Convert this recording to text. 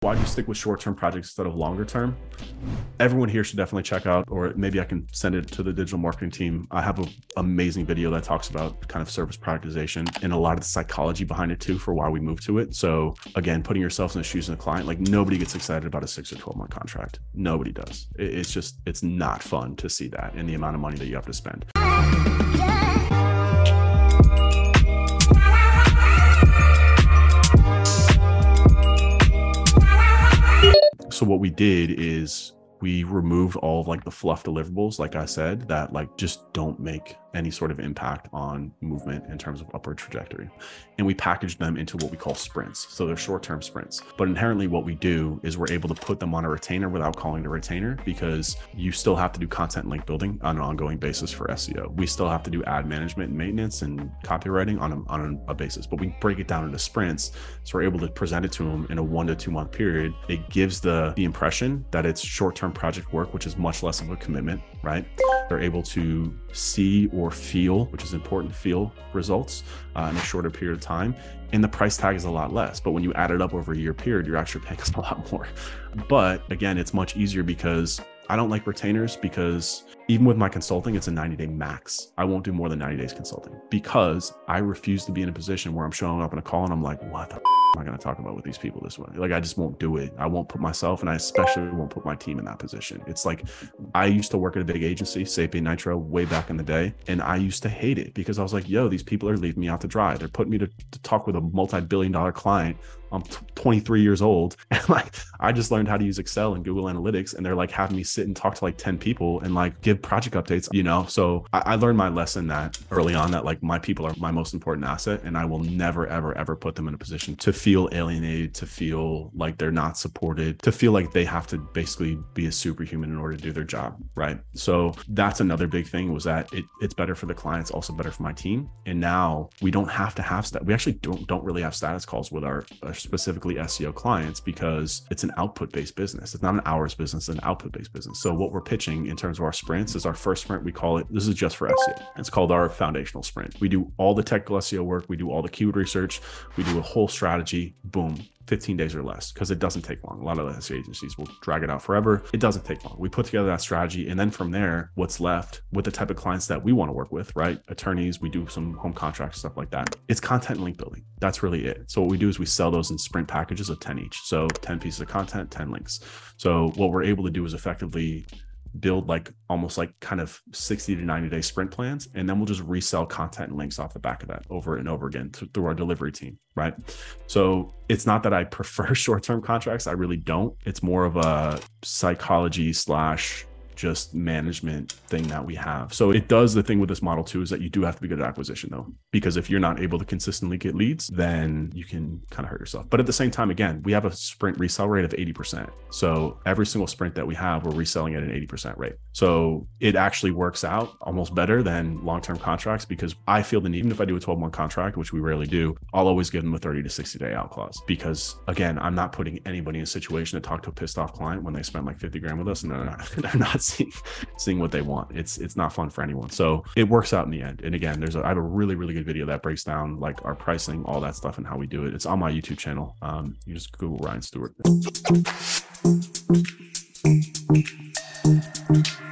Why do you stick with short-term projects instead of longer term? Everyone here should definitely check out, or maybe I can send it to the digital marketing team. I have an amazing video that talks about kind of service productization and a lot of the psychology behind it too for why we moved to it. So again, putting yourself in the shoes of the client, like nobody gets excited about a 6 or 12 month contract. Nobody does. It's not fun to see that and the amount of money that you have to spend. So what we did is we removed all of like the fluff deliverables, like I said, that like just don't make any sort of impact on movement in terms of upward trajectory. And we packaged them into what we call sprints. So they're short-term sprints. But inherently what we do is we're able to put them on a retainer without calling it a retainer, because you still have to do content link building on an ongoing basis for SEO. We still have to do ad management and maintenance and copywriting on a basis, but we break it down into sprints. So we're able to present it to them in a 1 to 2 month period. It gives the impression that it's short-term project work, which is much less of a commitment, right? They're able to see or feel, which is important, feel results in a shorter period of time. And the price tag is a lot less. But when you add it up over a year period, you're actually paying us a lot more. But again, it's much easier because I don't like retainers, because even with my consulting, it's a 90-day max. I won't do more than 90 days consulting because I refuse to be in a position where I'm showing up in a call and I'm like, what the am I going to talk about with these people this way? Like, I just won't do it. I won't put myself, and I especially won't put my team in that position. It's like, I used to work at a big agency, Sapien Nitro, way back in the day. And I used to hate it because I was like, yo, these people are leaving me out to dry. They're putting me to talk with a multi-billion-dollar client. I'm 23 years old. And like, I just learned how to use Excel and Google Analytics. And they're like having me sit and talk to like 10 people and like give project updates, you know? So I learned my lesson that early on, that like my people are my most important asset. And I will never, ever, ever put them in a position to feel alienated, to feel like they're not supported, to feel like they have to basically be a superhuman in order to do their job. Right. So that's another big thing, was that it's better for the clients, also better for my team. And now we don't have to have that. We actually don't really have status calls with our specifically SEO clients, because it's an output-based business. It's not an hours business, it's an output-based business. So what we're pitching in terms of our sprints is our first sprint. We call it, this is just for SEO. It's called our foundational sprint. We do all the technical SEO work. We do all the keyword research. We do a whole strategy, boom, 15 days or less, because it doesn't take long. A lot of the SEO agencies will drag it out forever. It doesn't take long. We put together that strategy. And then from there, what's left with the type of clients that we want to work with, right? Attorneys, we do some home contracts, stuff like that. It's content link building. That's really it. So what we do is we sell those in sprint packages of 10 each. So 10 pieces of content, 10 links. So what we're able to do is effectively build like almost like kind of 60 to 90 day sprint plans. And then we'll just resell content and links off the back of that over and over again through our delivery team. Right. So it's not that I prefer short-term contracts. I really don't. It's more of a psychology / just management thing that we have. So it does, the thing with this model too, is that you do have to be good at acquisition though, because if you're not able to consistently get leads, then you can kind of hurt yourself. But at the same time, again, we have a sprint resell rate of 80%. So every single sprint that we have, we're reselling at an 80% rate. So it actually works out almost better than long-term contracts, because I feel the need, even if I do a 12-month contract, which we rarely do, I'll always give them a 30 to 60 day out clause, because again, I'm not putting anybody in a situation to talk to a pissed off client when they spend like 50 grand with us and they're not seeing what they want. It's not fun for anyone. So it works out in the end. And again, I have a really, really good video that breaks down like our pricing, all that stuff and how we do it. It's on my YouTube channel. You just Google Ryan Stewart.